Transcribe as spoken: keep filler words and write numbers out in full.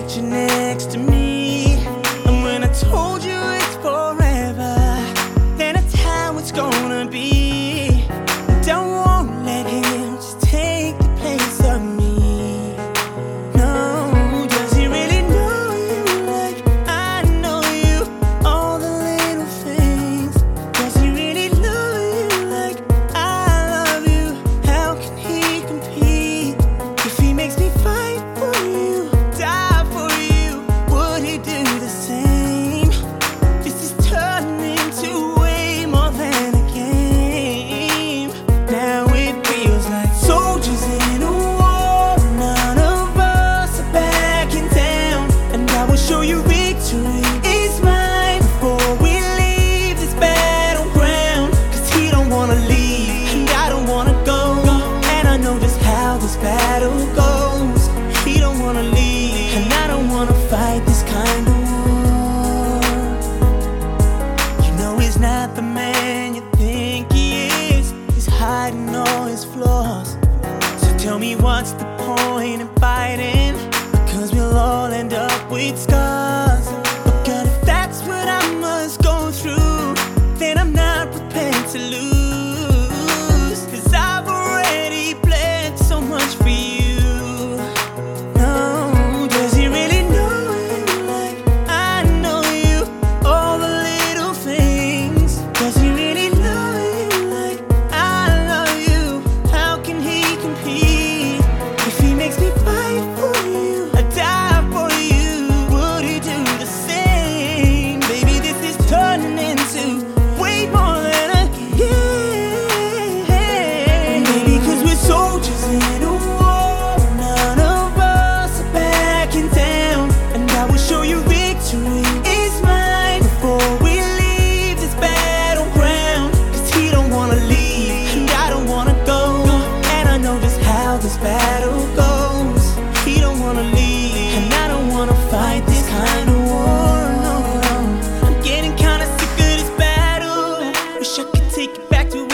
put you next to me. And when I told you it's forever, then that's how it's gonna be. Don't wanna let him just take the place of me. No, does he really know you like I know you? All the little things. Does he really love you like I love you? How can he compete? If he makes me fight for you, die for you, would he do the same? This is turning into way more than a game. Now it feels like soldiers in a war. None of us are backing down, and I will show you victory is mine before we leave this battleground. Cause he don't wanna leave, and I don't wanna go, and I know just how this battle goes. He don't wanna leave, and I don't wanna fight this kind of war. You know he's not the man you think he is. He's hiding all his flaws. So tell me what's the point in fighting? Because we'll all end up with scars. But God, if that's what I must go through, then I'm not prepared to lose. Cause I've already bled so much for you. No, does he really know you like I know you? All the little things. Does he really love you like I love you? How can he compete? If he makes me fight for you, I die for you, would he do the same? Baby, this is turning into way more than a game. Baby, cause we're soldiers in a war. None of us are backing down, and I will show you victory is mine before we leave this battleground. Cause he don't wanna leave, and I don't wanna go, and I know just how this battle goes. He don't wanna leave, and I don't wanna fight this kind of war. No, no. I'm getting kinda sick of this battle. Wish I could take it back to